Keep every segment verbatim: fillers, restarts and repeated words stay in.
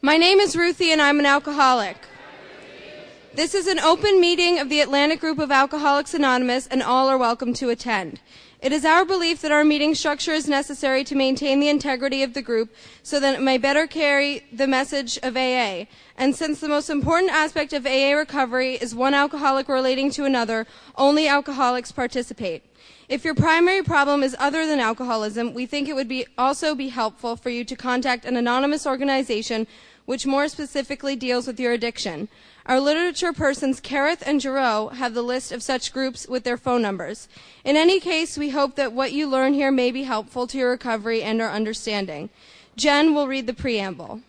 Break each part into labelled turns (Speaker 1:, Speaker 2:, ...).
Speaker 1: My name is Ruthie, and I'm an alcoholic. This is an open meeting of the Atlantic Group of Alcoholics Anonymous, and all are welcome to attend. It is our belief that our meeting structure is necessary to maintain the integrity of the group so that it may better carry the message of A A. And since the most important aspect of A A recovery is one alcoholic relating to another, only alcoholics participate. If your primary problem is other than alcoholism, we think it would be also be helpful for you to contact an anonymous organization which more specifically deals with your addiction. Our literature persons, Kareth and Giroux, have the list of such groups with their phone numbers. In any case, we hope that what you learn here may be helpful to your recovery and our understanding. Jen will read the preamble.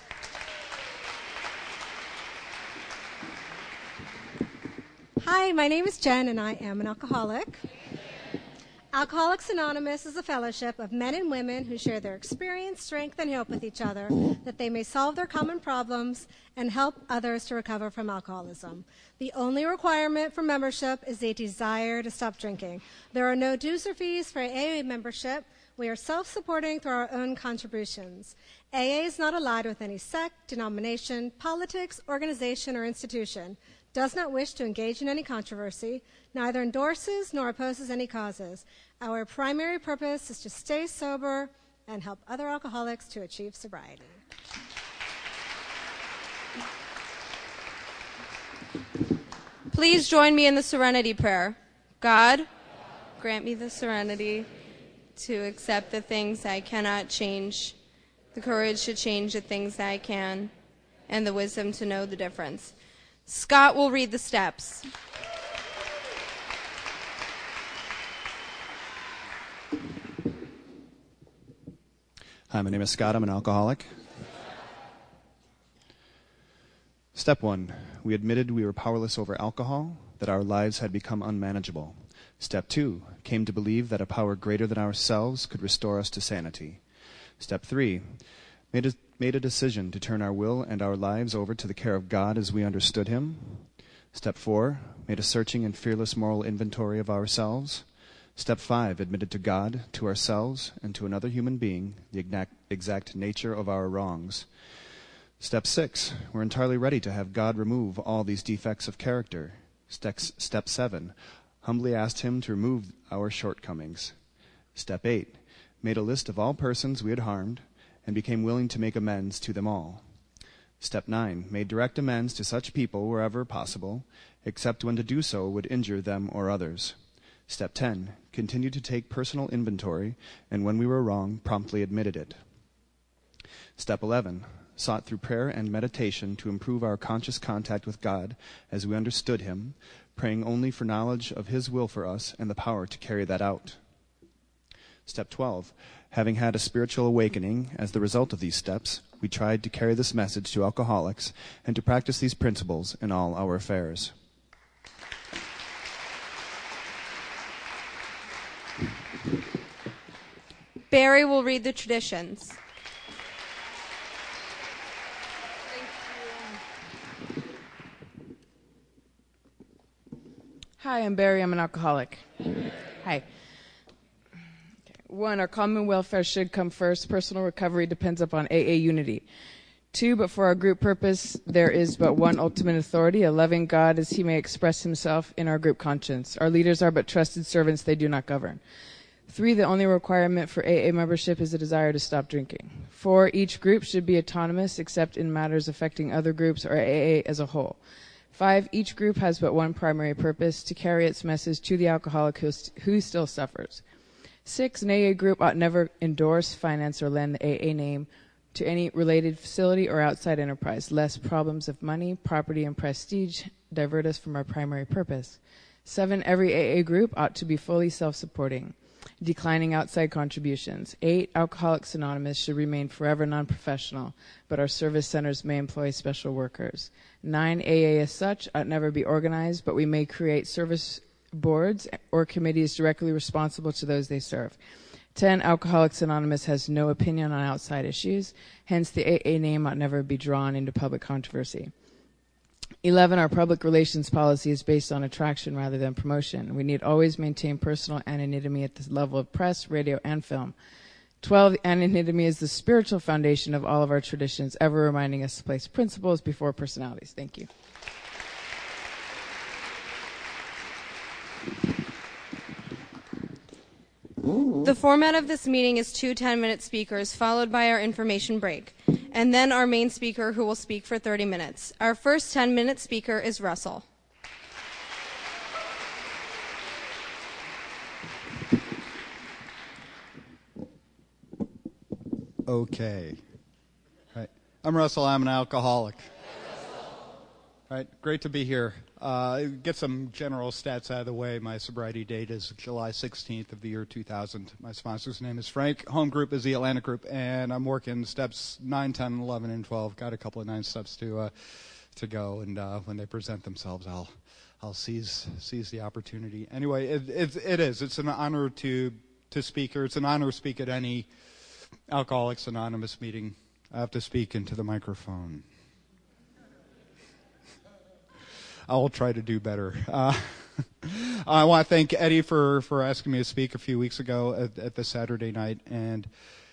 Speaker 2: Hi, my name is Jen, and I am an alcoholic. Alcoholics Anonymous is a fellowship of men and women who share their experience, strength, and hope with each other, that they may solve their common problems and help others to recover from alcoholism. The only requirement for membership is a desire to stop drinking. There are no dues or fees for A A membership. We are self-supporting through our own contributions. A A is not allied with any sect, denomination, politics, organization, or institution, does not wish to engage in any controversy, neither endorses nor opposes any causes. Our primary purpose is to stay sober and help other alcoholics to achieve sobriety.
Speaker 1: Please join me in the serenity prayer. God, grant me the serenity to accept the things I cannot change, the courage to change the things I can, and the wisdom to know the difference. Scott will read the steps.
Speaker 3: Hi, my name is Scott. I'm an alcoholic. Step one, we admitted we were powerless over alcohol, that our lives had become unmanageable. Step two, came to believe that a power greater than ourselves could restore us to sanity. Step three, made a, made a decision to turn our will and our lives over to the care of God as we understood Him. Step four, made a searching and fearless moral inventory of ourselves. Step five, admitted to God, to ourselves, and to another human being the exact, exact nature of our wrongs. Step six, we're entirely ready to have God remove all these defects of character. Step, step seven, humbly asked Him to remove our shortcomings. Step eight, made a list of all persons we had harmed and became willing to make amends to them all. Step nine, made direct amends to such people wherever possible, except when to do so would injure them or others. Step ten, continued to take personal inventory, and when we were wrong, promptly admitted it. Step eleven, sought through prayer and meditation to improve our conscious contact with God as we understood Him, praying only for knowledge of His will for us and the power to carry that out. Step twelve, having had a spiritual awakening as the result of these steps, we tried to carry this message to alcoholics and to practice these principles in all our affairs.
Speaker 1: Barry will read the traditions.
Speaker 4: Hi, I'm Barry. I'm an alcoholic. Hi. One, our common welfare should come first. Personal recovery depends upon A A unity. Two, but for our group purpose, there is but one ultimate authority, a loving God as He may express Himself in our group conscience. Our leaders are but trusted servants, they do not govern. Three, the only requirement for A A membership is a desire to stop drinking. Four, each group should be autonomous except in matters affecting other groups or A A as a whole. Five, each group has but one primary purpose, to carry its message to the alcoholic who, st- who still suffers. Six, an A A group ought never endorse, finance, or lend the A A name to any related facility or outside enterprise, lest problems of money, property, and prestige divert us from our primary purpose. Seven, every A A group ought to be fully self-supporting, declining outside contributions. Eight, Alcoholics Anonymous should remain forever non-professional, but our service centers may employ special workers. Nine, A A as such ought never be organized, but we may create service boards or committees directly responsible to those they serve. Ten, Alcoholics Anonymous has no opinion on outside issues, hence the A A name ought never be drawn into public controversy. Eleven, our public relations policy is based on attraction rather than promotion. We need always maintain personal anonymity at the level of press, radio, and film. twelve, anonymity is the spiritual foundation of all of our traditions, ever reminding us to place principles before personalities. Thank you.
Speaker 1: The format of this meeting is two ten-minute speakers, followed by our information break, and then our main speaker, who will speak for thirty minutes. Our first ten-minute speaker is Russell.
Speaker 5: Okay. Right. I'm Russell. I'm an alcoholic. Right. Great to be here. Uh, get some general stats out of the way. My sobriety date is July sixteenth of the year two thousand. My sponsor's name is Frank. Home group is the Atlantic Group, and I'm working steps nine, ten, eleven, and twelve. Got a couple of nine steps to uh, to go, and uh, when they present themselves, I'll I'll seize seize the opportunity. Anyway, it it, it is. It's an honor to to speak here. It's an honor to speak at any Alcoholics Anonymous meeting. I have to speak into the microphone. I will try to do better. Uh, I want to thank Eddie for, for asking me to speak a few weeks ago at, at the Saturday night, and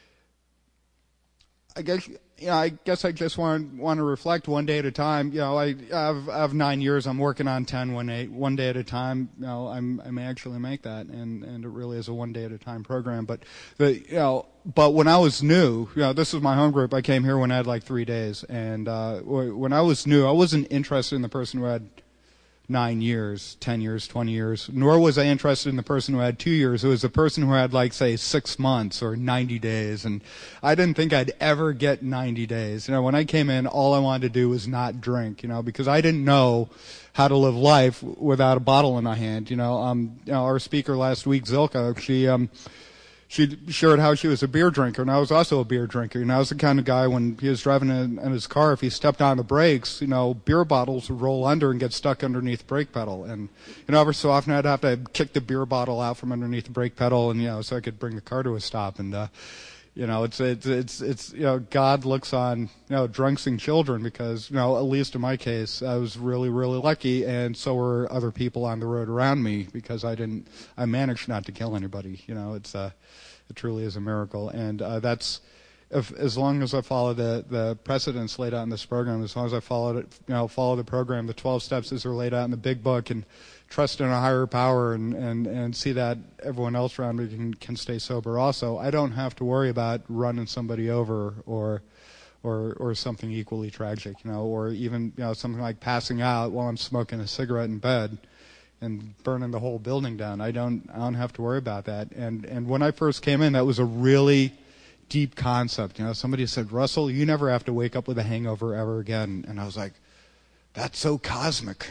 Speaker 5: I guess you know, I guess I just want want to reflect one day at a time. You know, I have I have nine years. I'm working on ten, one day, one day at a time. You know, I'm I may actually make that, and, and it really is a one day at a time program. But the you know, but when I was new, you know, this is my home group. I came here when I had like three days, and uh, when I was new, I wasn't interested in the person who had nine years, ten years, twenty years, nor was I interested in the person who had two years. It was the person who had, like, say, six months or ninety days, and I didn't think I'd ever get ninety days. You know, when I came in, all I wanted to do was not drink, you know, because I didn't know how to live life without a bottle in my hand, you know. Um, you know, our speaker last week, Zilka, she... um. She shared how she was a beer drinker, and I was also a beer drinker. And I was the kind of guy, when he was driving in, in his car, if he stepped on the brakes, you know, beer bottles would roll under and get stuck underneath the brake pedal. And, you know, every so often I'd have to kick the beer bottle out from underneath the brake pedal, and, you know, so I could bring the car to a stop. And, uh, you know, it's, it's, it's, it's, you know, God looks on, you know, drunks and children because, you know, at least in my case, I was really, really lucky, and so were other people on the road around me because I didn't, I managed not to kill anybody. You know, it's, uh, it truly is a miracle. And, uh, that's, if, as long as I follow the, the precedents laid out in this program, as long as I follow it, you know, follow the program, the twelve steps as are laid out in the big book, and trust in a higher power, and, and, and see that everyone else around me can, can stay sober also, I don't have to worry about running somebody over or, or, or something equally tragic, you know, or even, you know, something like passing out while I'm smoking a cigarette in bed and burning the whole building down. I don't, I don't have to worry about that. And, and when I first came in, that was a really deep concept. You know, somebody said, Russell, you never have to wake up with a hangover ever again. And I was like, that's so cosmic.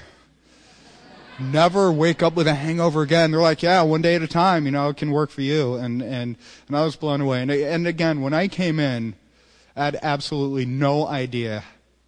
Speaker 5: Never wake up with a hangover again. They're like, yeah, one day at a time, you know, it can work for you. And, and, and I was blown away. And, and again, when I came in, I had absolutely no idea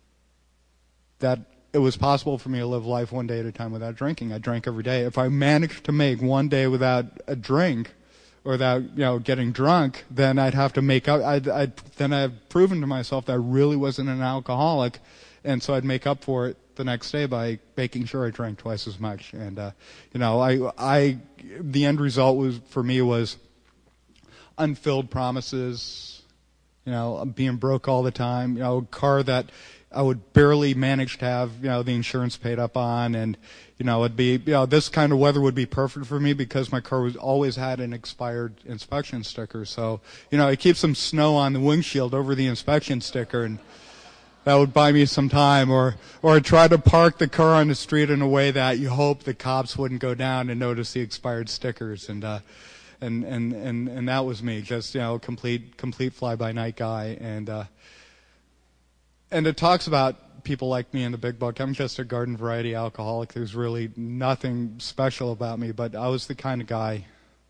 Speaker 5: that it was possible for me to live life one day at a time without drinking. I drank every day. If I managed to make one day without a drink or without, you know, getting drunk, then I'd have to make up, I'd, I'd, then I've proven to myself that I really wasn't an alcoholic. And so I'd make up for it the next day by making sure I drank twice as much. And, uh, you know, I, I, the end result was, for me, was unfilled promises, you know, being broke all the time, you know, a car that I would barely manage to have, you know, the insurance paid up on, and, you know, it'd be, you know, this kind of weather would be perfect for me because my car was always had an expired inspection sticker. So, you know, I keep some snow on the windshield over the inspection sticker, and that would buy me some time. Or, or I'd try to park the car on the street in a way that you hope the cops wouldn't go down and notice the expired stickers. And, uh, and, and, and, and that was me, just, you know, complete, complete fly-by-night guy. And, uh, And it talks about people like me in the big book. I'm just a garden variety alcoholic. There's really nothing special about me, but I was the kind of guy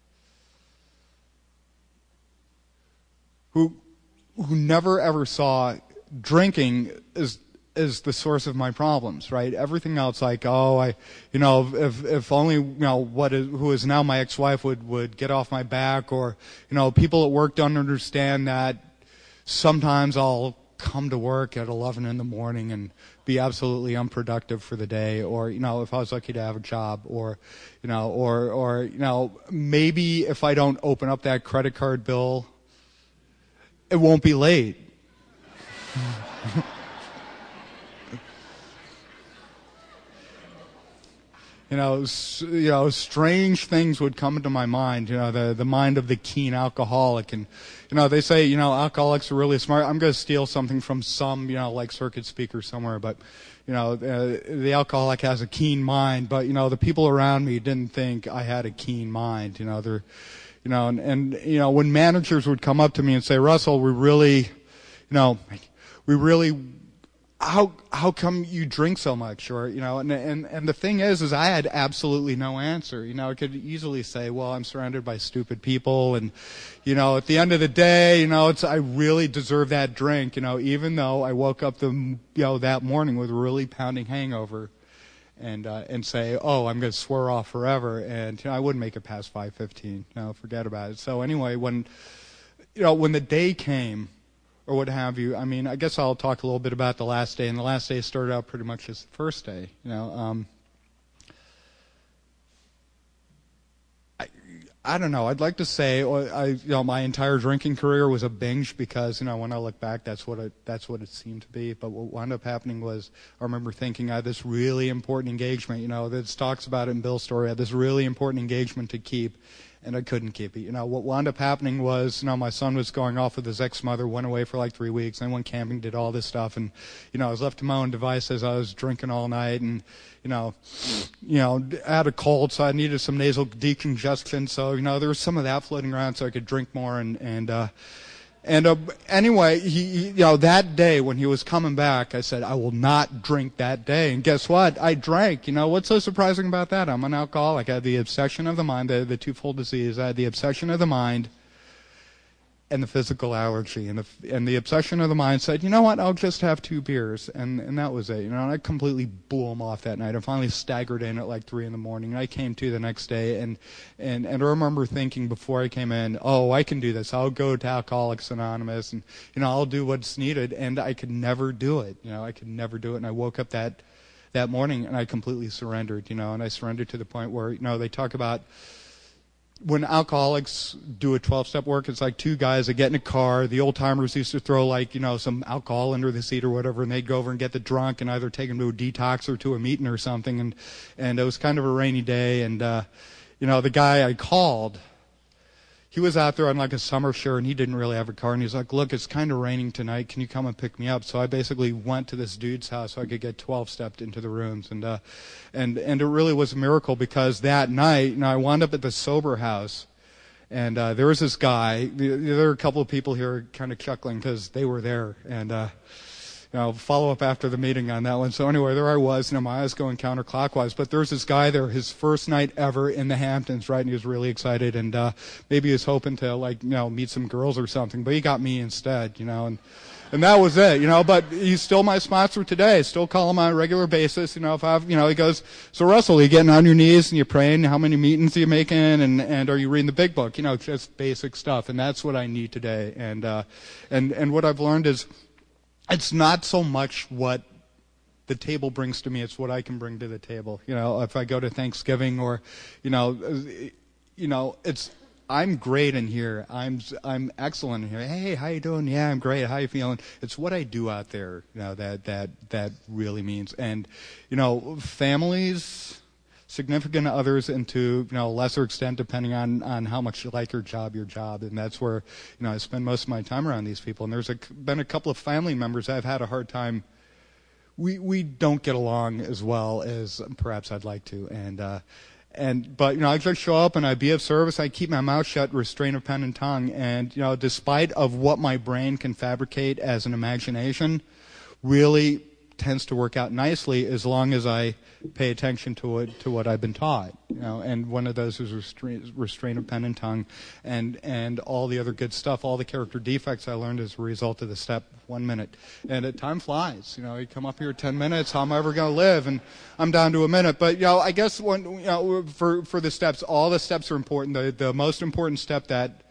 Speaker 5: who who never ever saw drinking as as the source of my problems, right? Everything else, like, oh, I, you know, if if only, you know, what is, who is now my ex-wife would would get off my back, or, you know, people at work don't understand that sometimes I'll come to work at eleven in the morning and be absolutely unproductive for the day, or, you know, if I was lucky to have a job, or, you know, or, or, you know, maybe if I don't open up that credit card bill it won't be late. You know, you know, strange things would come into my mind. You know, the the mind of the keen alcoholic, and you know, they say, you know, alcoholics are really smart. I'm going to steal something from some, you know, like circuit speaker somewhere, but you know, uh, the alcoholic has a keen mind. But you know, the people around me didn't think I had a keen mind. You know, they're, you know, and, and you know, when managers would come up to me and say, Russell, we really, you know, we really. How how come you drink so much, or you know, and and and the thing is, is I had absolutely no answer. You know, I could easily say, well, I'm surrounded by stupid people, and you know, at the end of the day, you know, it's I really deserve that drink. You know, even though I woke up the you know that morning with a really pounding hangover, and uh, and say, oh, I'm going to swear off forever, and you know, I wouldn't make it past five fifteen. You know, forget about it. So anyway, when you know when the day came, or what have you. I mean, I guess I'll talk a little bit about the last day. And the last day started out pretty much as the first day. You know, um, I, I don't know. I'd like to say, I, you know, my entire drinking career was a binge because, you know, when I look back, that's what it, that's what it seemed to be. But what wound up happening was, I remember thinking I had this really important engagement. You know, that talks about it in Bill's story. I had this really important engagement to keep. And I couldn't keep it. You know, what wound up happening was, you know, my son was going off with his ex-mother, went away for like three weeks, then went camping, did all this stuff, and, you know, I was left to my own devices. I was drinking all night, and, you know, you know, I had a cold, so I needed some nasal decongestion, so, you know, there was some of that floating around so I could drink more, and, and, uh, And uh, anyway, he, he, you know, that day when he was coming back, I said, I will not drink that day. And guess what? I drank. You know, what's so surprising about that? I'm an alcoholic. I had the obsession of the mind, the, the twofold disease. I had the obsession of the mind and the physical allergy. And the, and the obsession of the mind said, you know what? I'll just have two beers. And, and that was it. You know, and I completely blew them off that night. I finally staggered in at like three in the morning. And I came to the next day. And, and, and I remember thinking before I came in, oh, I can do this. I'll go to Alcoholics Anonymous and, you know, I'll do what's needed. And I could never do it. You know, I could never do it. And I woke up that, that morning and I completely surrendered, you know, and I surrendered to the point where, you know, they talk about when alcoholics do a twelve-step work, it's like two guys that get in a car. The old-timers used to throw, like, you know, some alcohol under the seat or whatever, and they'd go over and get the drunk and either take them to a detox or to a meeting or something. And, and it was kind of a rainy day. And, uh, you know, the guy I called, he was out there on, like, a summer shirt, and he didn't really have a car. And he's like, look, it's kind of raining tonight. Can you come and pick me up? So I basically went to this dude's house so I could get twelve-stepped into the rooms. And, uh, and, and it really was a miracle because that night, you know, I wound up at the sober house. And uh, there was this guy. There were a couple of people here kind of chuckling because they were there. And, uh, you know, follow up after the meeting on that one. So anyway, there I was, you know, my eyes going counterclockwise. But there's this guy there, his first night ever in the Hamptons, right? And he was really excited, and uh, maybe he was hoping to, like, you know, meet some girls or something. But he got me instead, you know, and and that was it, you know. But he's still my sponsor today. I still call him on a regular basis, you know. If I've, you know, he goes, so Russell, are you getting on your knees and you're praying? How many meetings are you making? And and are you reading the big book? You know, just basic stuff. And that's what I need today. And uh, and and what I've learned is, it's not so much what the table brings to me, it's what I can bring to the table. You know, if I go to Thanksgiving or, you know, you know, it's, I'm great in here. I'm I'm excellent in here. Hey, how you doing? Yeah, I'm great. How you feeling? It's what I do out there, you know, that that that really means. And, you know, families, significant others, and to, you know, a lesser extent, depending on, on how much you like your job, your job. And that's where, you know, I spend most of my time around these people. And there's a, been a couple of family members I've had a hard time. We we don't get along as well as perhaps I'd like to. And, uh, and but, you know, I just show up and I be of service. I keep my mouth shut, restraint of pen and tongue. And, you know, despite of what my brain can fabricate as an imagination, really tends to work out nicely as long as I pay attention to it, to what I've been taught, you know. And one of those is restraint, restraint of pen and tongue, and and all the other good stuff, all the character defects I learned as a result of the step one minute. And it, time flies, you know. You come up here ten minutes, how am I ever going to live? And I'm down to a minute. But, you know, I guess when, you know, for for the steps, all the steps are important. The the most important step that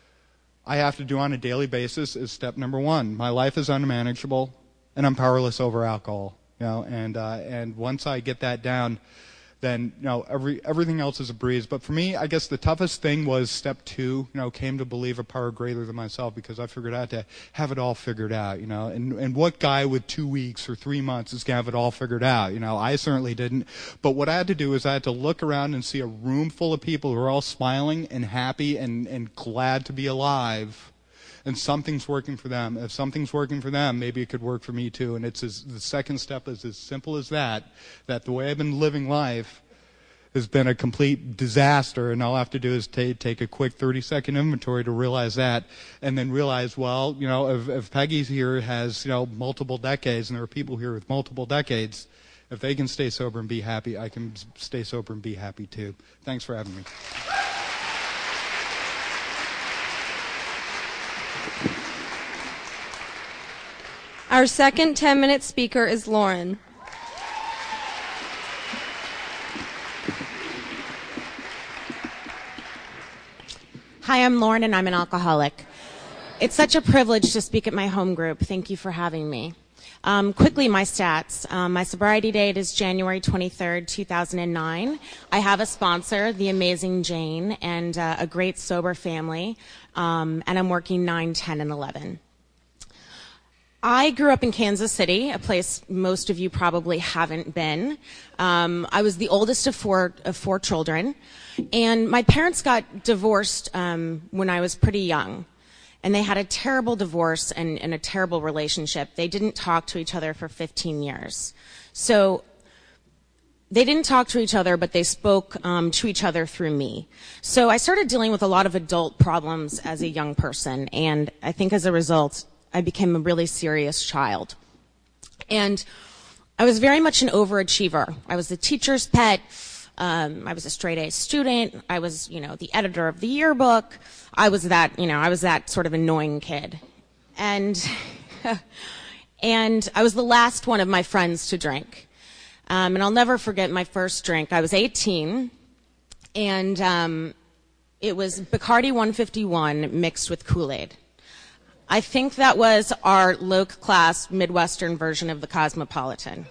Speaker 5: I have to do on a daily basis is step number one. My life is unmanageable, and I'm powerless over alcohol. You know, and uh, and once I get that down, then you know every everything else is a breeze. But for me, I guess the toughest thing was step two. You know, came to believe a power greater than myself, because I figured out to have it all figured out. You know, and and what guy with two weeks or three months is gonna have it all figured out? You know, I certainly didn't. But what I had to do is I had to look around and see a room full of people who are all smiling and happy and and glad to be alive. And something's working for them. If something's working for them, maybe it could work for me too. And it's as, the second step is as simple as that, that the way I've been living life has been a complete disaster, and all I have to do is t- take a quick thirty-second inventory to realize that, and then realize, well, you know, if, if Peggy here has, you know, multiple decades, and there are people here with multiple decades, if they can stay sober and be happy, I can stay sober and be happy too. Thanks for having me.
Speaker 1: Our second ten-minute speaker is Lauren.
Speaker 6: Hi, I'm Lauren, and I'm an alcoholic. It's such a privilege to speak at my home group. Thank you for having me. Um, quickly, my stats. Um, my sobriety date is January twenty-third, two thousand nine. I have a sponsor, the amazing Jane, and uh, a great sober family, um, and I'm working nine, ten, and eleven. I grew up in Kansas City, a place most of you probably haven't been. Um, I was the oldest of four of four children, and my parents got divorced um, when I was pretty young, and they had a terrible divorce and, and a terrible relationship. They didn't talk to each other for fifteen years. So they didn't talk to each other, but they spoke um, to each other through me. So I started dealing with a lot of adult problems as a young person, and I think as a result, I became a really serious child. And I was very much an overachiever. I was the teacher's pet. Um, I was a straight A student. I was, you know, the editor of the yearbook. I was that, you know, I was that sort of annoying kid. And, and I was the last one of my friends to drink. Um, and I'll never forget my first drink. I was eighteen, and um, it was Bacardi one fifty-one mixed with Kool-Aid. I think that was our low-class Midwestern version of the Cosmopolitan.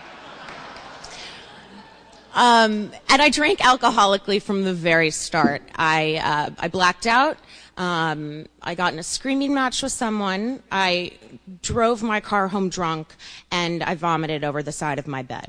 Speaker 6: Um, and I drank alcoholically from the very start. I, uh, I blacked out. Um, I got in a screaming match with someone. I drove my car home drunk, and I vomited over the side of my bed.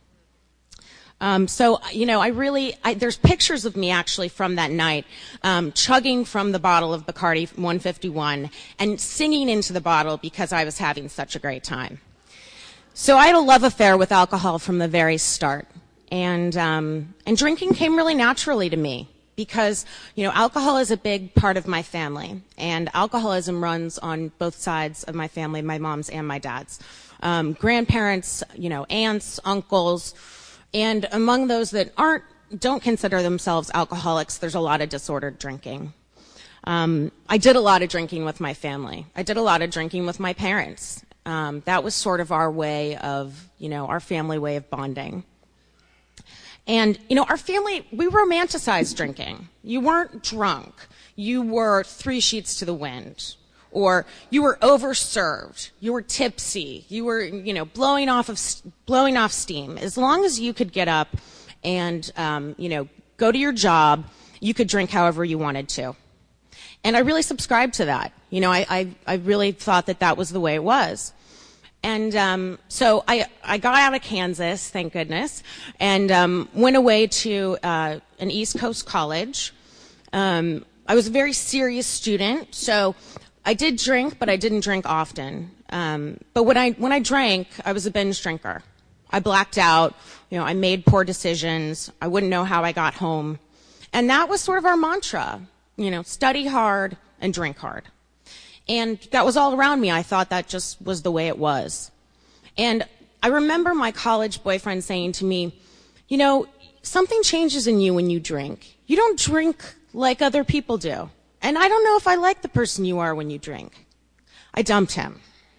Speaker 6: Um, so, you know, I really, I, there's pictures of me actually from that night, um, chugging from the bottle of Bacardi one fifty-one and singing into the bottle because I was having such a great time. So I had a love affair with alcohol from the very start. And, um, and drinking came really naturally to me because, you know, alcohol is a big part of my family. And alcoholism runs on both sides of my family, my mom's and my dad's. Um, grandparents, you know, aunts, uncles. And among those that aren't, don't consider themselves alcoholics, there's a lot of disordered drinking. Um, I did a lot of drinking with my family. I did a lot of drinking with my parents. Um, that was sort of our way of, you know, our family way of bonding. And, you know, our family, we romanticized drinking. You weren't drunk. You were three sheets to the wind. Or you were overserved, you were tipsy, you were, you know, blowing off of blowing off steam. As long as you could get up and, um, you know, go to your job, you could drink however you wanted to. And I really subscribed to that. You know, I, I, I really thought that that was the way it was. And um, so I, I got out of Kansas, thank goodness, and um, went away to uh, an East Coast college. Um, I was a very serious student, so I did drink, but I didn't drink often. Um, but when I when I drank, I was a binge drinker. I blacked out. You know, I made poor decisions. I wouldn't know how I got home, and that was sort of our mantra. You know, study hard and drink hard, and that was all around me. I thought that just was the way it was. And I remember my college boyfriend saying to me, "You know, something changes in you when you drink. You don't drink like other people do." And I don't know if I like the person you are when you drink. I dumped him.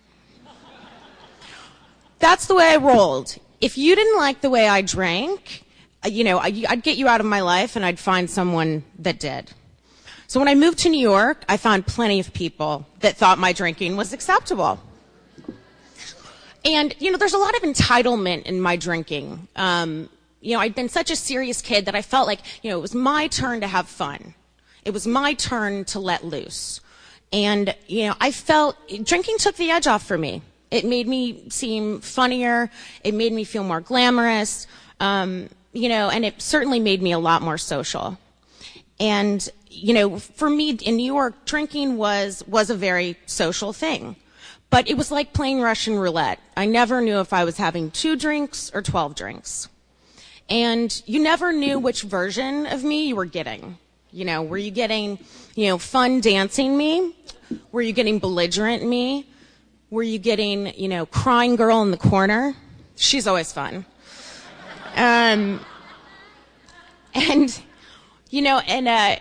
Speaker 6: That's the way I rolled. If you didn't like the way I drank, you know, I'd get you out of my life and I'd find someone that did. So when I moved to New York, I found plenty of people that thought my drinking was acceptable. And, you know, there's a lot of entitlement in my drinking. Um, you know, I'd been such a serious kid that I felt like, you know, it was my turn to have fun. It was my turn to let loose. And, you know, I felt drinking took the edge off for me. It made me seem funnier. It made me feel more glamorous. Um, you know, and it certainly made me a lot more social. And, you know, for me in New York, drinking was, was a very social thing. But it was like playing Russian roulette. I never knew if I was having two drinks or twelve drinks. And you never knew which version of me you were getting. You know, were you getting, you know, fun dancing me? Were you getting belligerent me? Were you getting, you know, crying girl in the corner? She's always fun. Um, and, you know, and, uh,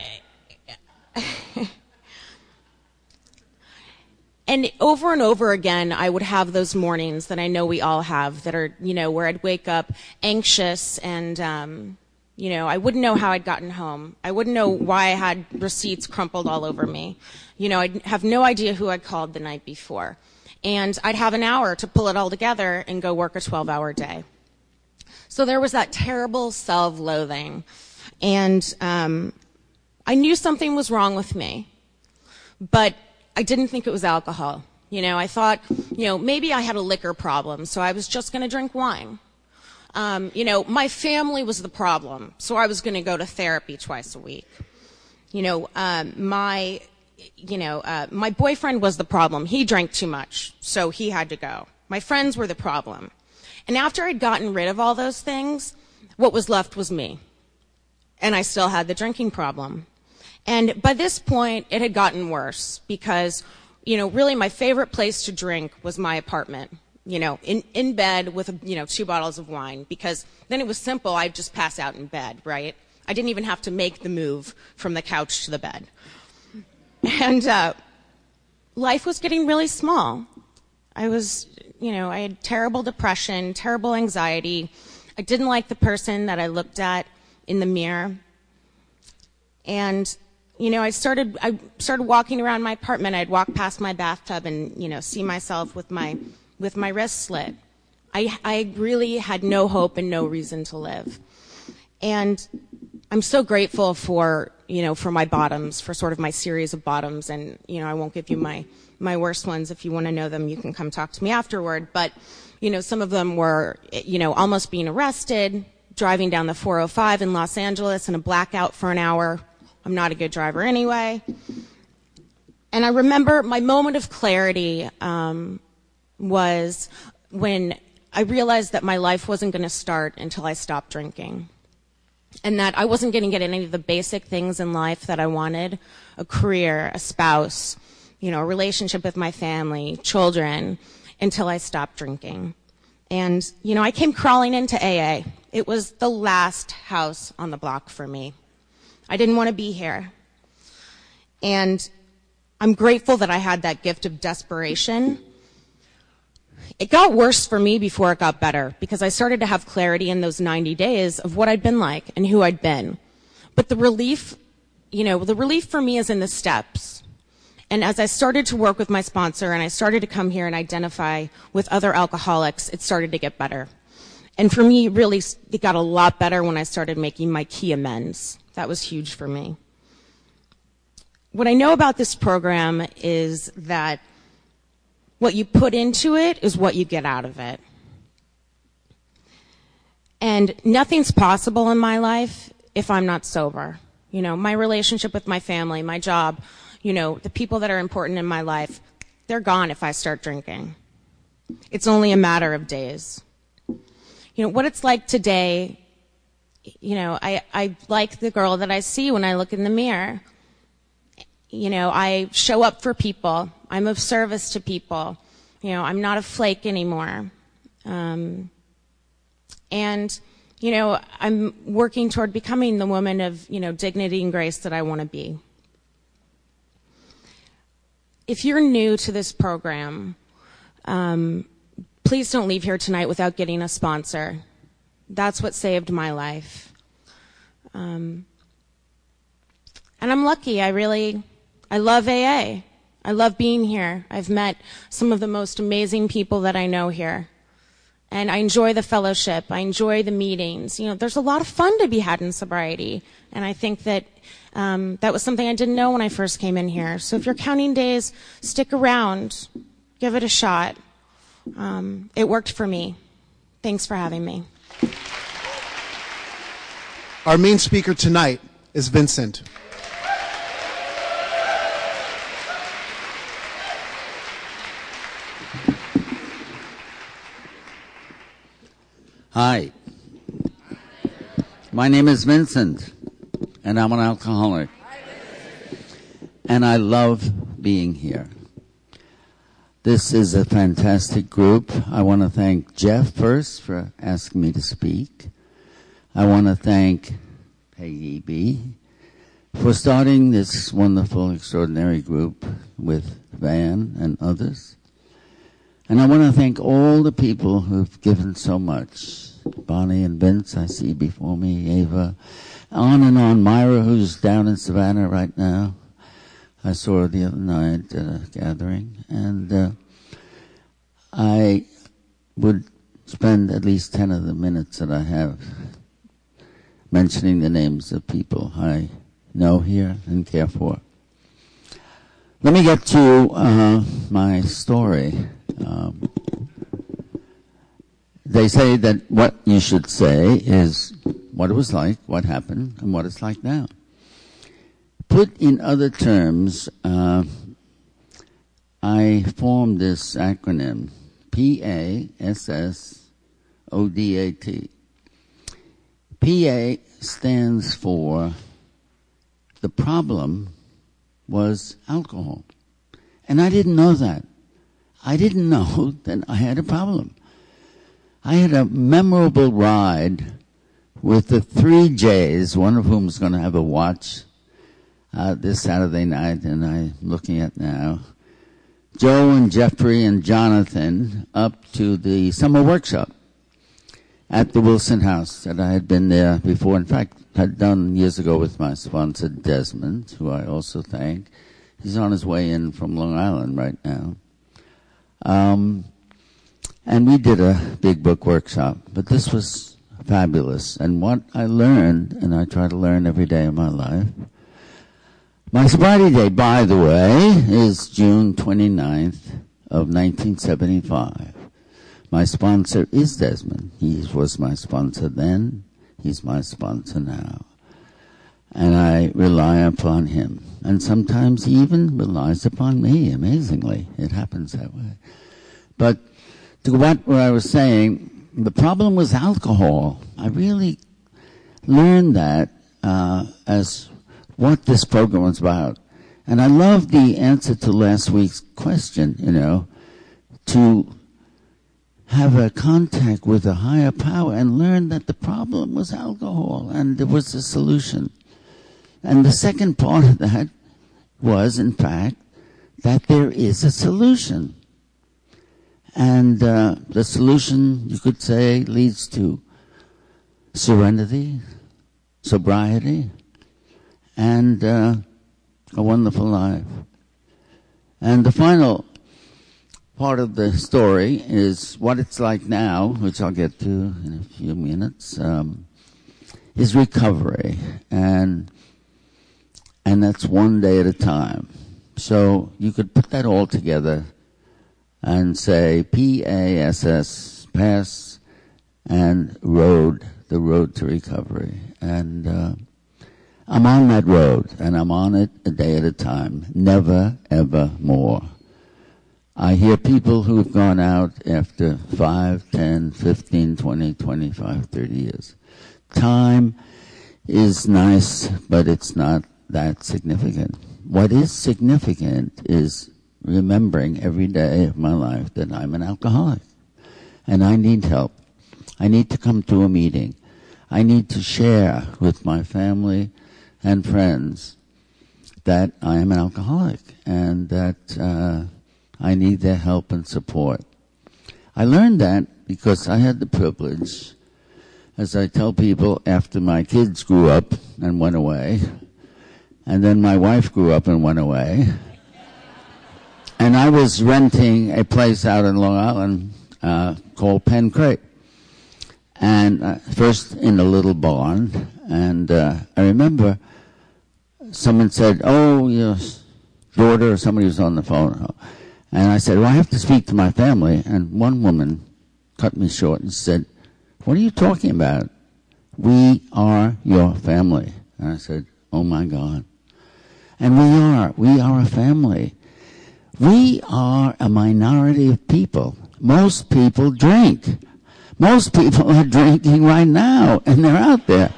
Speaker 6: and over and over again, I would have those mornings that I know we all have that are, you know, where I'd wake up anxious and, um, you know, I wouldn't know how I'd gotten home. I wouldn't know why I had receipts crumpled all over me. You know, I'd have no idea who I'd called the night before. And I'd have an hour to pull it all together and go work a twelve-hour day. So there was that terrible self-loathing. And um, I knew something was wrong with me. But I didn't think it was alcohol. You know, I thought, you know, maybe I had a liquor problem, so I was just going to drink wine. Um, you know, my family was the problem, so I was going to go to therapy twice a week. You know, um, my, you know, uh, my boyfriend was the problem. He drank too much, so he had to go. My friends were the problem. And after I'd gotten rid of all those things, what was left was me. And I still had the drinking problem. And by this point, it had gotten worse because, you know, really my favorite place to drink was my apartment. You know, in, in bed with, you know, two bottles of wine, because then it was simple. I'd just pass out in bed, right? I didn't even have to make the move from the couch to the bed. And uh, life was getting really small. I was, you know, I had terrible depression, terrible anxiety. I didn't like the person that I looked at in the mirror. And, you know, I started, I started walking around my apartment. I'd walk past my bathtub and, you know, see myself with my with my wrist slit. I, I really had no hope and no reason to live. And I'm so grateful for, you know, for my bottoms, for sort of my series of bottoms. And, you know, I won't give you my, my worst ones. If you want to know them, you can come talk to me afterward. But, you know, some of them were, you know, almost being arrested, driving down the four oh five in Los Angeles in a blackout for an hour. I'm not a good driver anyway. And I remember my moment of clarity, um, was when I realized that my life wasn't going to start until I stopped drinking. And that I wasn't going to get any of the basic things in life that I wanted, a career, a spouse, you know, a relationship with my family, children, until I stopped drinking. And, you know, I came crawling into A A. It was the last house on the block for me. I didn't want to be here. And I'm grateful that I had that gift of desperation. It got worse for me before it got better, because I started to have clarity in those ninety days of what I'd been like and who I'd been. But the relief, you know, the relief for me is in the steps. And as I started to work with my sponsor and I started to come here and identify with other alcoholics, it started to get better. And for me, really, it got a lot better when I started making my key amends. That was huge for me. What I know about this program is that what you put into it is what you get out of it. And nothing's possible in my life if I'm not sober. You know, my relationship with my family, my job, you know, the people that are important in my life, they're gone if I start drinking. It's only a matter of days. You know, what it's like today, you know, I, I like the girl that I see when I look in the mirror. You know, I show up for people. I'm of service to people. You know, I'm not a flake anymore. Um, and, you know, I'm working toward becoming the woman of, you know, dignity and grace that I want to be. If you're new to this program, um, please don't leave here tonight without getting a sponsor. That's what saved my life. Um, and I'm lucky. I really... I love A A. I love being here. I've met some of the most amazing people that I know here. And I enjoy the fellowship. I enjoy the meetings. You know, there's a lot of fun to be had in sobriety. And I think that um, that was something I didn't know when I first came in here. So if you're counting days, stick around. Give it a shot. Um, it worked for me. Thanks for having me.
Speaker 7: Our main speaker tonight is Vincent.
Speaker 8: Hi. My name is Vincent, and I'm an alcoholic. And I love being here. This is a fantastic group. I want to thank Jeff first for asking me to speak. I want to thank Peggy B. for starting this wonderful, extraordinary group with Van and others. And I want to thank all the people who've given so much. Bonnie and Vince, I see before me, Ava, on and on. Myra, who's down in Savannah right now. I saw her the other night at a gathering. And uh, I would spend at least ten of the minutes that I have mentioning the names of people I know here and care for. Let me get to uh, my story. Um, they say that what you should say is what it was like, what happened, and what it's like now. Put in other terms, uh, I formed this acronym, P A S S O D A T. P A stands for the problem was alcohol. And I didn't know that. I didn't know that I had a problem. I had a memorable ride with the three J's, one of whom is going to have a watch uh, this Saturday night, and I'm looking at now. Joe and Jeffrey and Jonathan up to the summer workshop at the Wilson House that I had been there before. In fact, had done years ago with my sponsor, Desmond, who I also thank. He's on his way in from Long Island right now. Um, and we did a big book workshop, but this was fabulous. And what I learned, and I try to learn every day of my life, my sobriety day, by the way, is June twenty-ninth of nineteen seventy-five. My sponsor is Desmond. He was my sponsor then. He's my sponsor now. And I rely upon him. And sometimes he even relies upon me, amazingly. It happens that way. But to go back to what I was saying, the problem was alcohol. I really learned that uh, as what this program was about. And I love the answer to last week's question, you know, to have a contact with a higher power and learn that the problem was alcohol and there was a solution. And the second part of that was, in fact, that there is a solution. And uh, the solution, you could say, leads to serenity, sobriety, and uh, a wonderful life. And the final part of the story is what it's like now, which I'll get to in a few minutes, um, is recovery. And and that's one day at a time. So you could put that all together and say P A S S, pass, and road, the road to recovery. And uh, I'm on that road, and I'm on it a day at a time, never, ever more. I hear people who've gone out after five, ten, fifteen, twenty, twenty-five, thirty years. Time is nice, but it's not that significant. What is significant is remembering every day of my life that I'm an alcoholic and I need help. I need to come to a meeting. I need to share with my family and friends that I am an alcoholic and that uh, I need their help and support. I learned that because I had the privilege, as I tell people, after my kids grew up and went away, and then my wife grew up and went away, and I was renting a place out in Long Island uh, called Penn Craig. And uh, first in a little barn, and uh, I remember someone said, "Oh, your daughter," or somebody was on the phone, and I said, "Well, I have to speak to my family." And one woman cut me short and said, "What are you talking about? We are your family." And I said, "Oh my God." And we are. We are a family. We are a minority of people. Most people drink. Most people are drinking right now, and they're out there.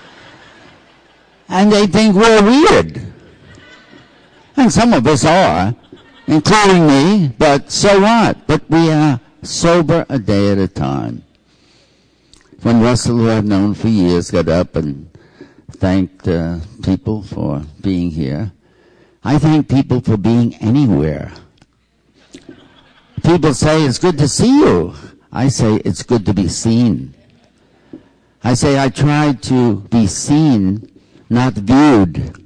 Speaker 8: And they think we're weird. And some of us are, including me, but so what? But we are sober a day at a time. When Russell, who I've known for years, got up and thanked uh, people for being here, I thank people for being anywhere. People say, "It's good to see you." I say, "It's good to be seen." I say, I try to be seen, not viewed.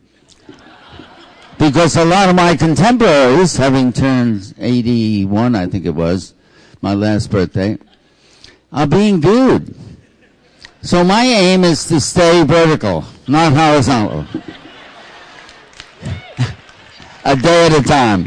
Speaker 8: Because a lot of my contemporaries, having turned eighty-one, I think it was, my last birthday, are being viewed. So my aim is to stay vertical, not horizontal. A day at a time.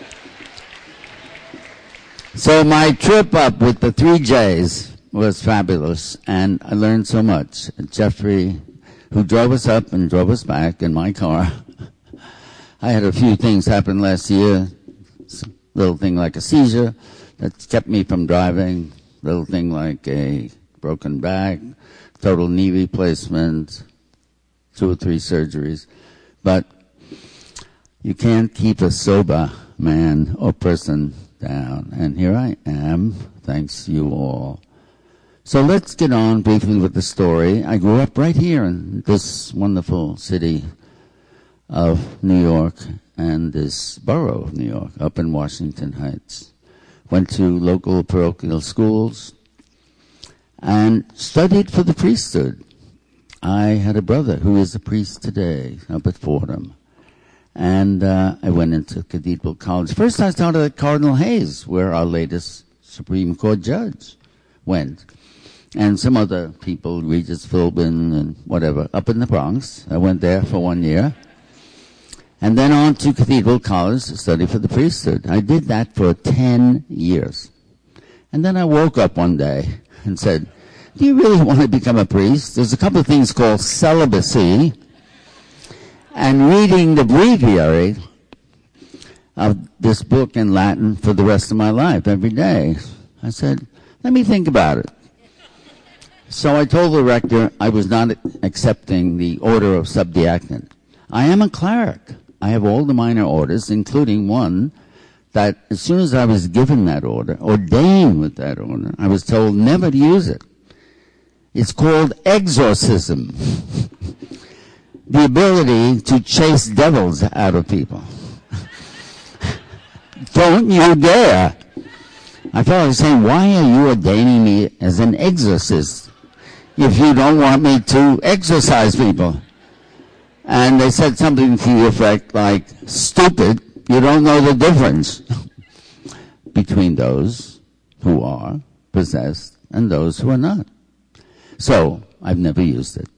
Speaker 8: So my trip up with the three J's was fabulous, and I learned so much. Jeffrey, who drove us up and drove us back in my car. I had a few things happen last year. A little thing like a seizure that kept me from driving. Little thing like a broken back, total knee replacement, two or three surgeries. But you can't keep a sober man or person down. And here I am, thanks to you all. So let's get on briefly with the story. I grew up right here in this wonderful city of New York and this borough of New York, up in Washington Heights. Went to local parochial schools and studied for the priesthood. I had a brother who is a priest today up at Fordham. And uh, I went into Cathedral College. First I started at Cardinal Hayes, where our latest Supreme Court judge went. And some other people, Regis Philbin and whatever, up in the Bronx. I went there for one year. And then on to Cathedral College to study for the priesthood. I did that for ten years. And then I woke up one day and said, "Do you really want to become a priest? There's a couple of things called celibacy and reading the breviary of this book in Latin for the rest of my life every day." I said, "Let me think about it." So I told the rector I was not accepting the order of subdiaconate. I am a cleric. I have all the minor orders, including one that as soon as I was given that order, ordained with that order, I was told never to use it. It's called exorcism. The ability to chase devils out of people. Don't you dare. I felt like saying, "Why are you ordaining me as an exorcist if you don't want me to exorcise people?" And they said something to the effect like, "Stupid, you don't know the difference between those who are possessed and those who are not." So, I've never used it.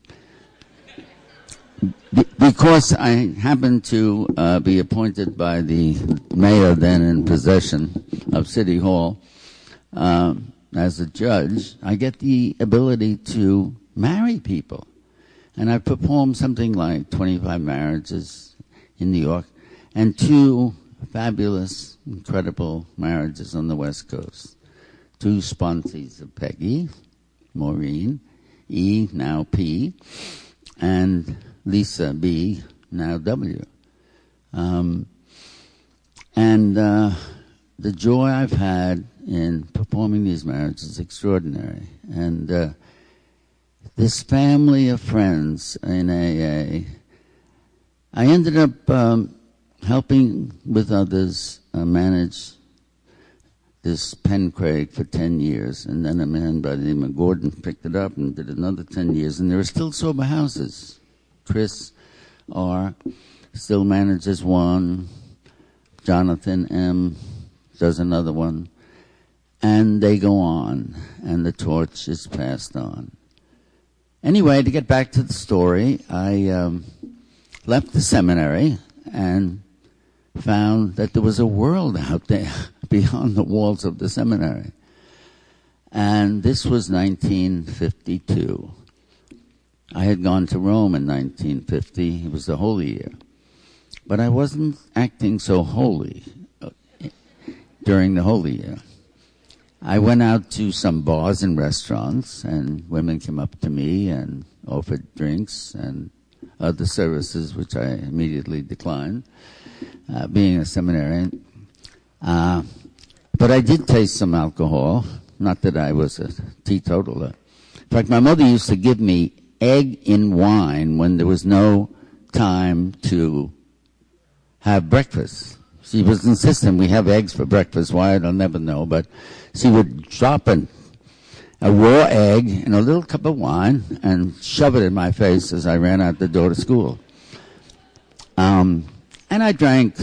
Speaker 8: Be- because I happened to uh, be appointed by the mayor then in possession of City Hall uh, as a judge, I get the ability to marry people. And I've performed something like twenty-five marriages in New York and two fabulous, incredible marriages on the West Coast. Two sponsees of Peggy, Maureen, E, now P, and Lisa B, now W. Um, and uh, the joy I've had in performing these marriages is extraordinary. And uh, this family of friends in A A, I ended up um, helping with others uh, manage this Penn Craig for ten years, and then a man by the name of Gordon picked it up and did another ten years, and there are still sober houses. Chris R. still manages one. Jonathan M. does another one. and they go on, and the torch is passed on. Anyway, to get back to the story, I um, left the seminary and found that there was a world out there beyond the walls of the seminary. And this was nineteen fifty-two. I had gone to Rome in nineteen fifty. It was the Holy Year. But I wasn't acting so holy during the Holy Year. I went out to some bars and restaurants, and women came up to me and offered drinks and other services, which I immediately declined, uh, being a seminarian. Uh, but I did taste some alcohol, not that I was a teetotaler. In fact, my mother used to give me egg in wine when there was no time to have breakfast. She was insistent we have eggs for breakfast. Why, I'll never know. But she would drop an, a raw egg in a little cup of wine and shove it in my face as I ran out the door to school. Um, and I drank,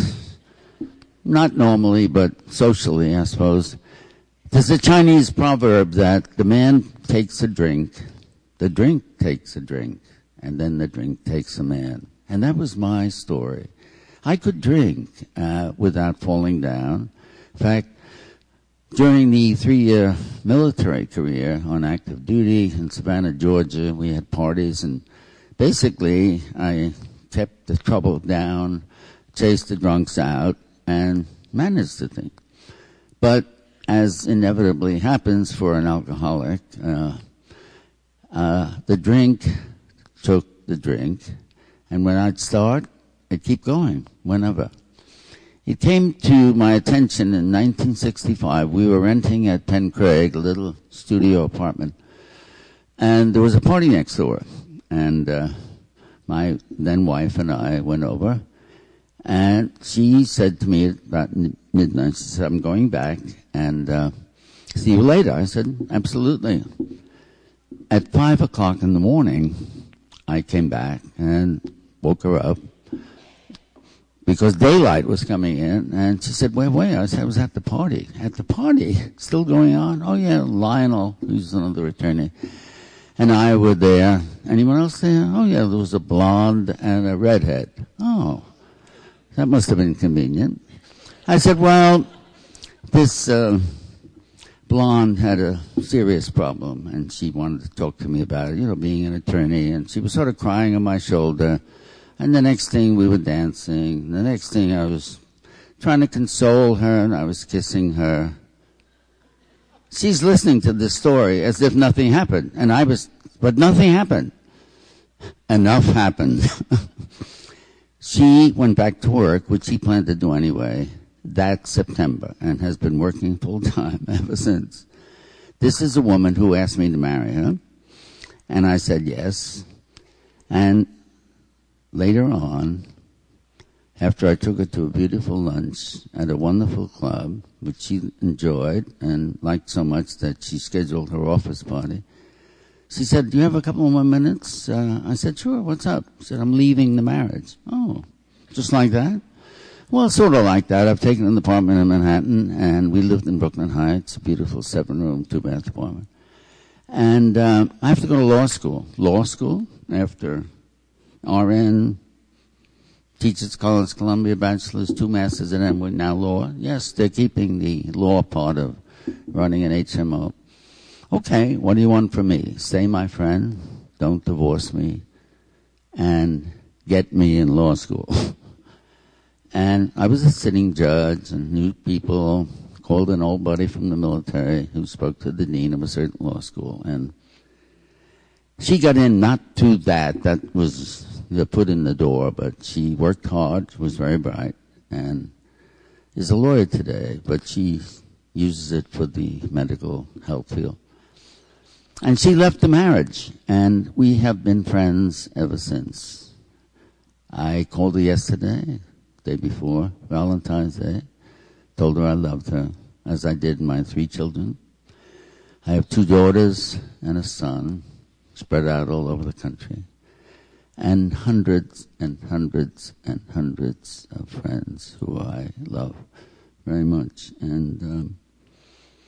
Speaker 8: not normally, but socially, I suppose. There's a Chinese proverb that the man takes a drink, the drink takes a drink, and then the drink takes a man. And that was my story. I could drink uh, without falling down. In fact, during the three-year military career on active duty in Savannah, Georgia, we had parties, and basically I kept the trouble down, chased the drunks out, and managed the thing. But as inevitably happens for an alcoholic, uh, uh, the drink took the drink, and when I'd start, I'd keep going, whenever. It came to my attention in nineteen sixty-five. We were renting at Penn Craig, a little studio apartment, and there was a party next door. And uh, my then wife and I went over, and she said to me about midnight, she said, I'm going back, and uh, see you later. I said, absolutely. At five o'clock in the morning, I came back and woke her up, because daylight was coming in, and she said, wait, wait. I said, I was at the party. At the party? Still going on? Oh, yeah, Lionel, who's another attorney, and I were there. Anyone else there? Oh, yeah, there was a blonde and a redhead. Oh, that must have been convenient. I said, well, this uh, blonde had a serious problem, and she wanted to talk to me about it, you know, being an attorney, and she was sort of crying on my shoulder. And the next thing we were dancing. The next thing I was trying to console her, and I was kissing her. She's listening to this story as if nothing happened. And I was, but nothing happened. Enough happened. She went back to work, which she planned to do anyway, that September, and has been working full time ever since. This is a woman who asked me to marry her. And I said yes. And later on, after I took her to a beautiful lunch at a wonderful club, which she enjoyed and liked so much that she scheduled her office party, she said, do you have a couple more minutes? Uh, I said, sure, what's up? She said, I'm leaving the marriage. Oh, just like that? Well, sort of like that. I've taken an apartment in Manhattan, and we lived in Brooklyn Heights, a beautiful seven-room, two-bath apartment. And uh, I have to go to law school. Law school after R N, Teachers College, Columbia, bachelor's, two masters, and then now law. Yes, they're keeping the law part of running an H M O. Okay, what do you want from me? Stay my friend, don't divorce me, and get me in law school. And I was a sitting judge and knew people, called an old buddy from the military who spoke to the dean of a certain law school, and she got in not to that, that was the foot in the door, but she worked hard, was very bright, and is a lawyer today, but she uses it for the medical health field. And she left the marriage, and we have been friends ever since. I called her yesterday, day before, Valentine's Day, told her I loved her, as I did my three children. I have two daughters and a son, spread out all over the country, and hundreds and hundreds and hundreds of friends who I love very much. And um,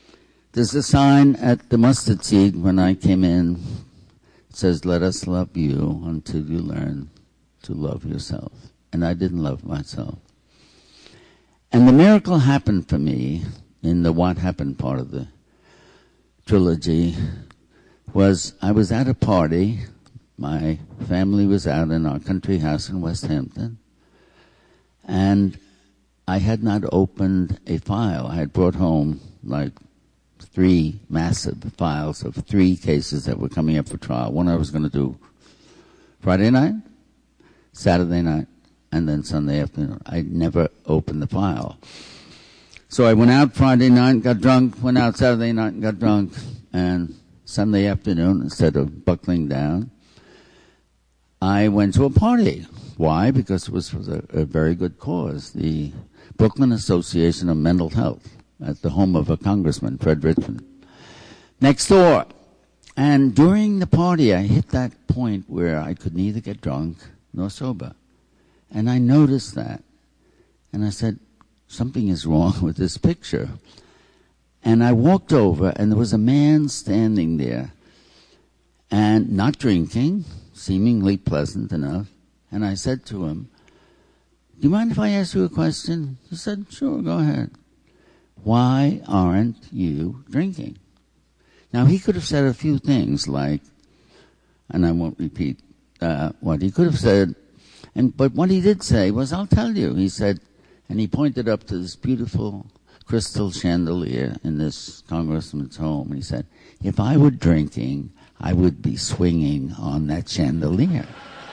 Speaker 8: There's a sign at the Mustard Seed when I came in. It says, let us love you until you learn to love yourself. And I didn't love myself. And the miracle happened for me in the What Happened part of the trilogy was I was at a party. My family was out in our country house in West Hampton. And I had not opened a file. I had brought home like three massive files of three cases that were coming up for trial. One I was going to do Friday night, Saturday night, and then Sunday afternoon. I never opened the file. So I went out Friday night, got drunk, went out Saturday night and got drunk, and Sunday afternoon, instead of buckling down, I went to a party. Why? Because it was for a, a very good cause, the Brooklyn Association of Mental Health, at the home of a congressman, Fred Richmond, next door. And during the party, I hit that point where I could neither get drunk nor sober. And I noticed that. And I said, something is wrong with this picture. And I walked over, and there was a man standing there, and not drinking, seemingly pleasant enough. And I said to him, do you mind if I ask you a question? He said, sure, go ahead. Why aren't you drinking? Now, he could have said a few things like, and I won't repeat uh, what he could have said, and but what he did say was, I'll tell you. He said, and he pointed up to this beautiful crystal chandelier in this congressman's home, and he said, if I were drinking, I would be swinging on that chandelier.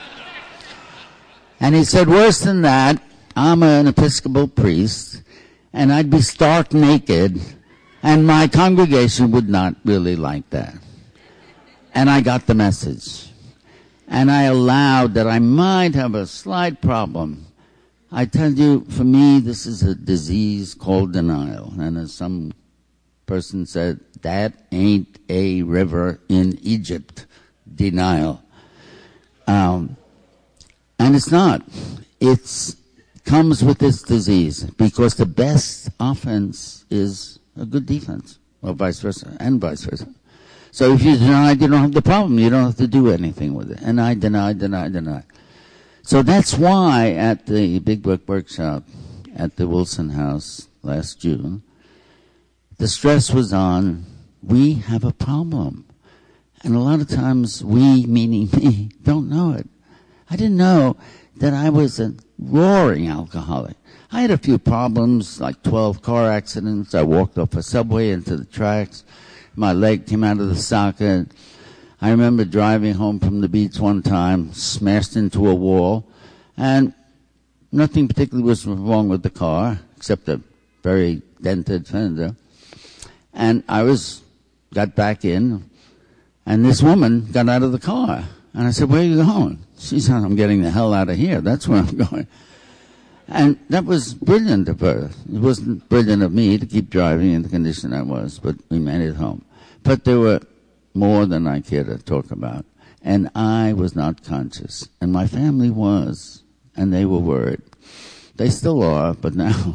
Speaker 8: And he said, worse than that, I'm an Episcopal priest, and I'd be stark naked, and my congregation would not really like that. And I got the message. And I allowed that I might have a slight problem. I tell you, for me, this is a disease called denial. And as some person said, that ain't a river in Egypt, denial. Um, and it's not. It's comes with this disease, because the best offense is a good defense, or vice versa, and vice versa. So if you deny, you don't have the problem. You don't have to do anything with it. And I deny, deny, deny. So that's why at the Big Book Workshop at the Wilson House last June, the stress was on, we have a problem. And a lot of times we, meaning me, don't know it. I didn't know that I was a roaring alcoholic. I had a few problems, like twelve car accidents. I walked off a subway into the tracks. My leg came out of the socket. I remember driving home from the beach one time, smashed into a wall, and nothing particularly was wrong with the car, except a very dented fender. And I was, got back in, and this woman got out of the car. And I said, where are you going? She said, I'm getting the hell out of here. That's where I'm going. And that was brilliant of her. It wasn't brilliant of me to keep driving in the condition I was, but we made it home. But there were more than I care to talk about. And I was not conscious. And my family was. And they were worried. They still are, but now,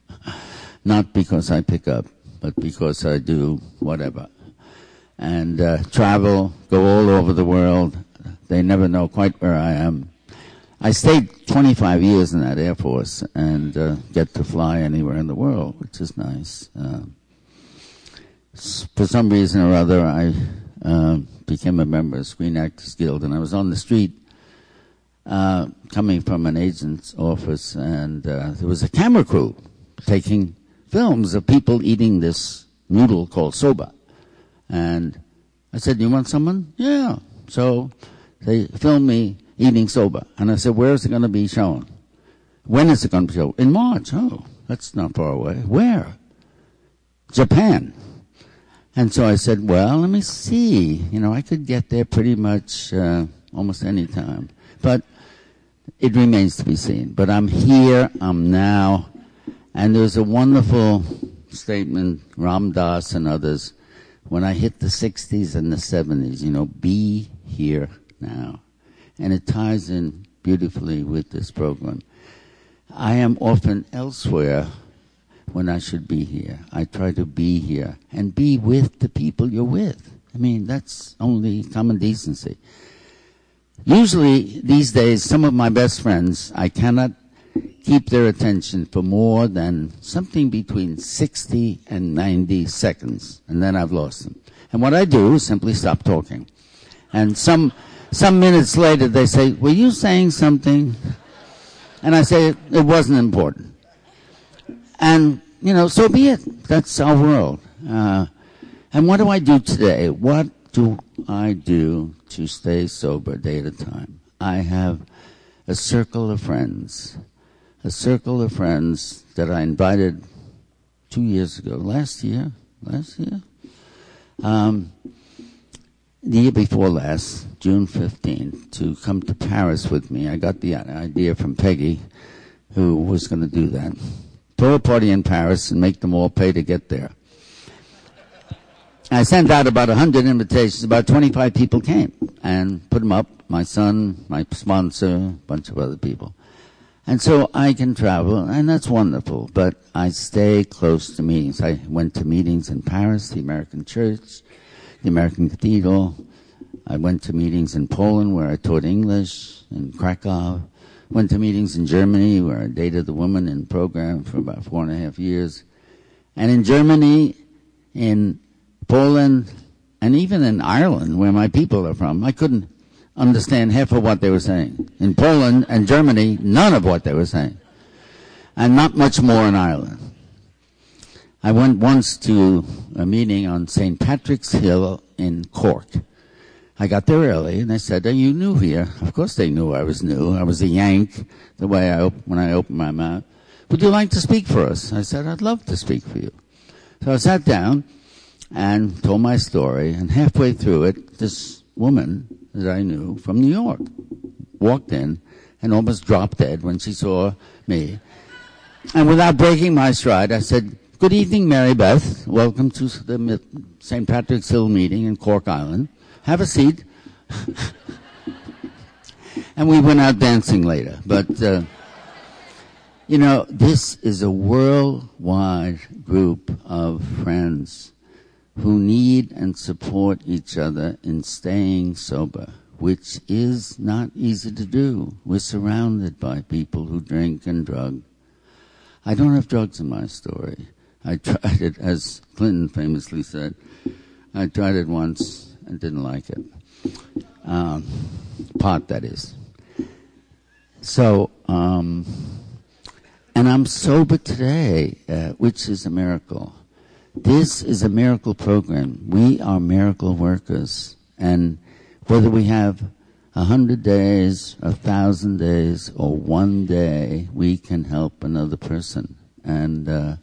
Speaker 8: not because I pick up, but because I do whatever. And uh, travel, go all over the world. They never know quite where I am. I stayed twenty-five years in that Air Force and uh, get to fly anywhere in the world, which is nice. Uh, for some reason or other, I uh, became a member of Screen Actors Guild, and I was on the street uh, coming from an agent's office, and uh, there was a camera crew taking films of people eating this noodle called soba. And I said, you want someone? Yeah. So they filmed me eating soba. And I said, where is it going to be shown? When is it going to be shown? In March. Oh, that's not far away. Where? Japan. And so I said, well, let me see. You know, I could get there pretty much uh, almost any time. But it remains to be seen. But I'm here, I'm now. And there's a wonderful statement, Ram Dass and others, when I hit the sixties and the seventies, you know, be here now. And it ties in beautifully with this program. I am often elsewhere when I should be here. I try to be here and be with the people you're with. I mean, that's only common decency. Usually, these days, some of my best friends, I cannot keep their attention for more than something between sixty and ninety seconds, and then I've lost them. And what I do is simply stop talking. And some some minutes later, they say, were you saying something? And I say, it wasn't important. And, you know, so be it. That's our world. Uh, and what do I do today? What do I do to stay sober day at a time? I have a circle of friends, a circle of friends that I invited two years ago, last year, last year, um, the year before last, June fifteenth, to come to Paris with me. I got the idea from Peggy, who was going to do that. Throw a party in Paris and make them all pay to get there. I sent out about one hundred invitations. About twenty-five people came and put them up. My son, my sponsor, a bunch of other people. And so I can travel, and that's wonderful. But I stay close to meetings. I went to meetings in Paris, the American Church, the American Cathedral. I went to meetings in Poland, where I taught English, in Krakow. Went to meetings in Germany, where I dated the woman in program for about four and a half years. And in Germany, in Poland, and even in Ireland, where my people are from, I couldn't understand half of what they were saying. In Poland and Germany, none of what they were saying. And not much more in Ireland. I went once to a meeting on Saint Patrick's Hill in Cork. I got there early, and they said, are you new here? Of course they knew I was new. I was a Yank, the way I op- when I opened my mouth. Would you like to speak for us? I said, I'd love to speak for you. So I sat down and told my story, and halfway through it, this woman that I knew from New York walked in and almost dropped dead when she saw me. And without breaking my stride, I said, good evening, Mary Beth. Welcome to the Saint Patrick's Hill meeting in Cork Island. Have a seat. And we went out dancing later. But, uh, you know, this is a worldwide group of friends who need and support each other in staying sober, which is not easy to do. We're surrounded by people who drink and drug. I don't have drugs in my story. I tried it, as Clinton famously said. I tried it once and didn't like it. Um, pot, that is. So, um, and I'm sober today, uh, which is a miracle. This is a miracle program. We are miracle workers. And whether we have a hundred days, a thousand days, or one day, we can help another person. And uh,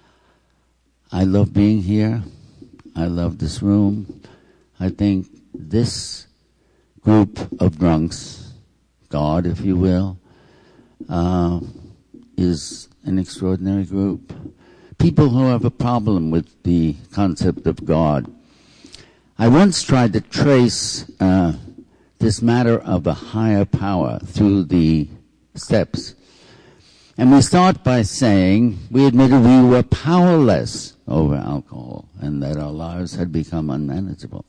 Speaker 8: I love being here. I love this room. I think this group of drunks, God, if you will, uh, is an extraordinary group. People who have a problem with the concept of God. I once tried to trace uh, this matter of a higher power through the steps. And we start by saying we admitted we were powerless over alcohol and that our lives had become unmanageable.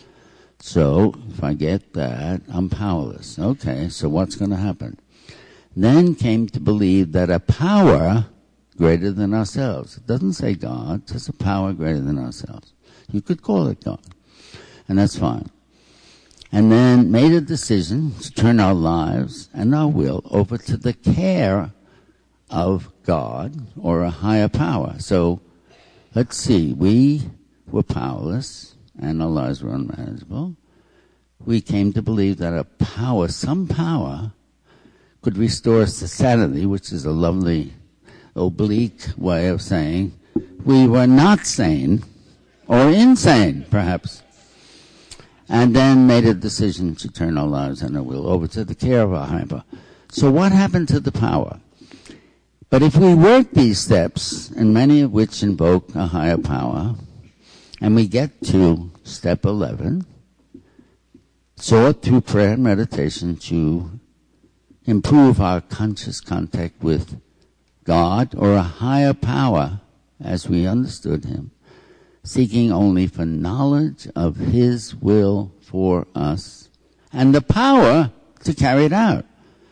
Speaker 8: So, if I get that, I'm powerless. Okay, so what's going to happen? Then came to believe that a power greater than ourselves. It doesn't say God, it's just a power greater than ourselves. You could call it God, and that's fine. And then made a decision to turn our lives and our will over to the care of God or a higher power. So, let's see, we were powerless and our lives were unmanageable. We came to believe that a power, some power, could restore us to sanity, which is a lovely oblique way of saying we were not sane or insane, perhaps. And then made a decision to turn our lives and our will over to the care of our higher power. So what happened to the power? But if we work these steps, and many of which invoke a higher power, and we get to step eleven, sought through prayer and meditation to improve our conscious contact with God or a higher power as we understood him, seeking only for knowledge of his will for us and the power to carry it out.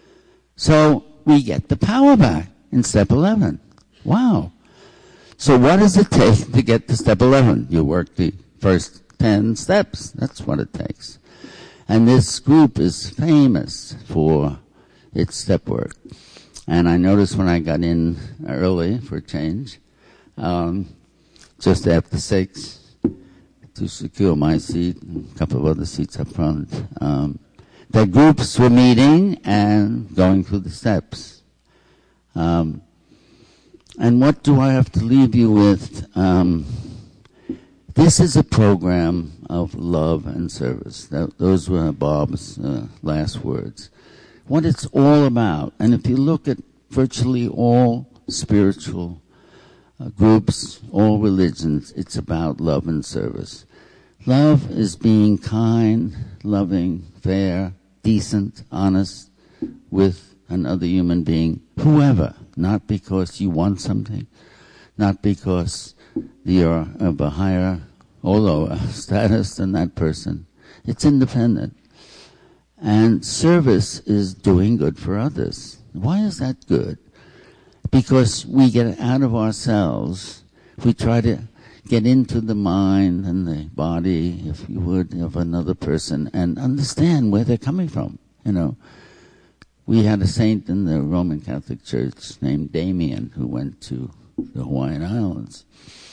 Speaker 8: So we get the power back in step eleven. Wow. So what does it take to get to step eleven? You work the first ten steps. That's what it takes. And this group is famous for its step work. And I noticed when I got in early for a change, um, just after six, to secure my seat and a couple of other seats up front, um, the groups were meeting and going through the steps. Um, and what do I have to leave you with? Um, this is a program of love and service. That, those were Bob's uh, last words. What it's all about, and if you look at virtually all spiritual uh, groups, all religions, it's about love and service. Love is being kind, loving, fair, decent, honest with another human being, whoever, not because you want something, not because you're of a higher or lower status than that person. It's independent. And service is doing good for others. Why is that good? Because we get out of ourselves. We try to get into the mind and the body, if you would, of another person and understand where they're coming from. You know, we had a saint in the Roman Catholic Church named Damien who went to the Hawaiian Islands,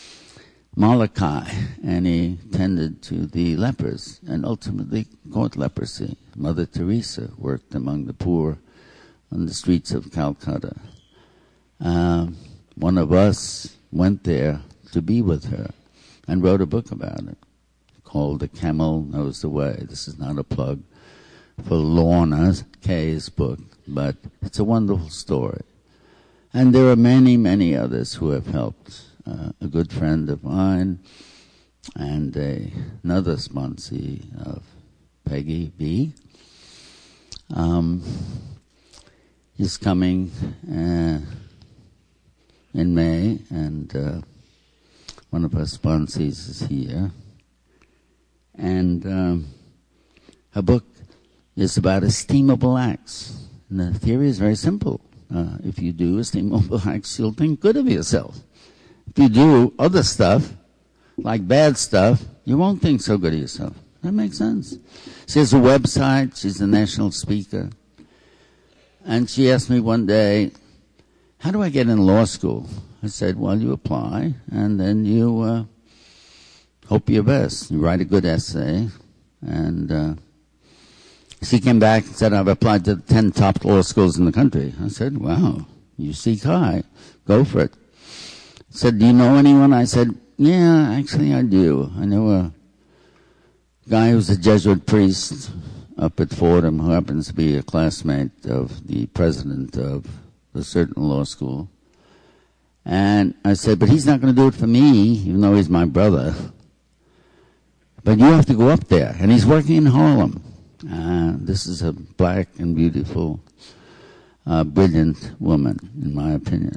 Speaker 8: Molokai, and he tended to the lepers and ultimately caught leprosy. Mother Teresa worked among the poor on the streets of Calcutta. Um, one of us went there to be with her and wrote a book about it called The Camel Knows the Way. This is not a plug for Lorna Kay's book, but it's a wonderful story. And there are many, many others who have helped. Uh, a good friend of mine and a, another sponsee of Peggy B. Um, is coming uh, in May, and uh, one of her sponsees is here. And um, her book is about esteemable acts. And the theory is very simple. Uh, if you do esteemable acts, you'll think good of yourself. If you do other stuff, like bad stuff, you won't think so good of yourself. That makes sense. She has a website. She's a national speaker. And she asked me one day, how do I get in law school? I said, well, you apply, and then you uh, hope your best. You write a good essay. And uh, she came back and said, I've applied to the ten top law schools in the country. I said, wow, you seek high. Go for it. Said, do you know anyone? I said, yeah, actually I do. I know a guy who's a Jesuit priest up at Fordham who happens to be a classmate of the president of a certain law school. And I said, but he's not going to do it for me, even though he's my brother. But you have to go up there. And he's working in Harlem. Uh, this is a black and beautiful, uh, brilliant woman, in my opinion.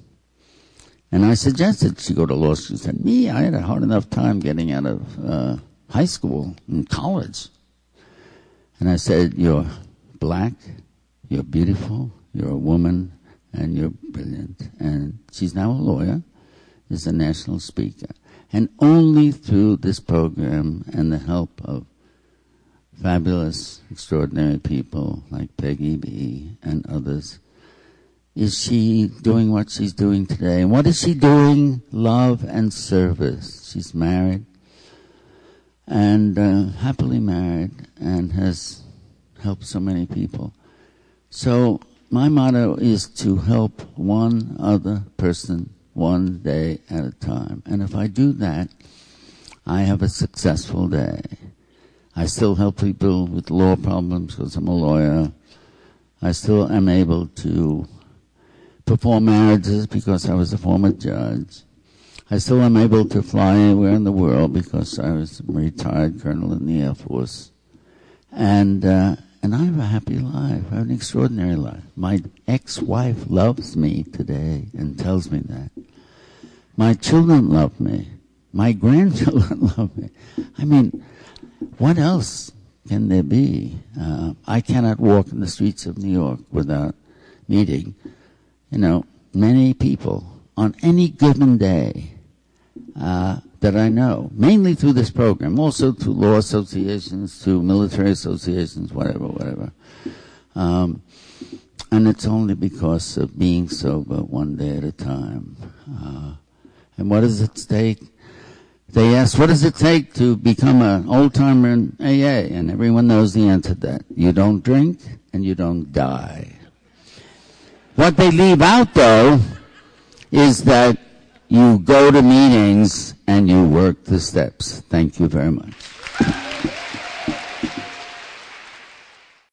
Speaker 8: And I suggested she go to law school. She said, me, I had a hard enough time getting out of uh, high school and college. And I said, you're black, you're beautiful, you're a woman, and you're brilliant. And she's now a lawyer, is a national speaker. And only through this program and the help of fabulous, extraordinary people like Peggy B. and others is she doing what she's doing today. And what is she doing? Love and service. She's married and uh, happily married and has helped so many people. So my motto is to help one other person one day at a time. And if I do that, I have a successful day. I still help people with law problems because I'm a lawyer. I still am able to perform marriages because I was a former judge. I still am able to fly anywhere in the world because I was a retired colonel in the Air Force. And uh, and I have a happy life. I have an extraordinary life. My ex-wife loves me today and tells me that. My children love me. My grandchildren love me. I mean, what else can there be? Uh, I cannot walk in the streets of New York without meeting, you know, many people on any given day uh, that I know, mainly through this program, also through law associations, through military associations, whatever, whatever. Um, and it's only because of being sober one day at a time. Uh, and what does it take? They ask, what does it take to become an old-timer in A A? And everyone knows the answer to that. You don't drink and you don't die. What they leave out, though, is that you go to meetings and you work the steps. Thank you very much.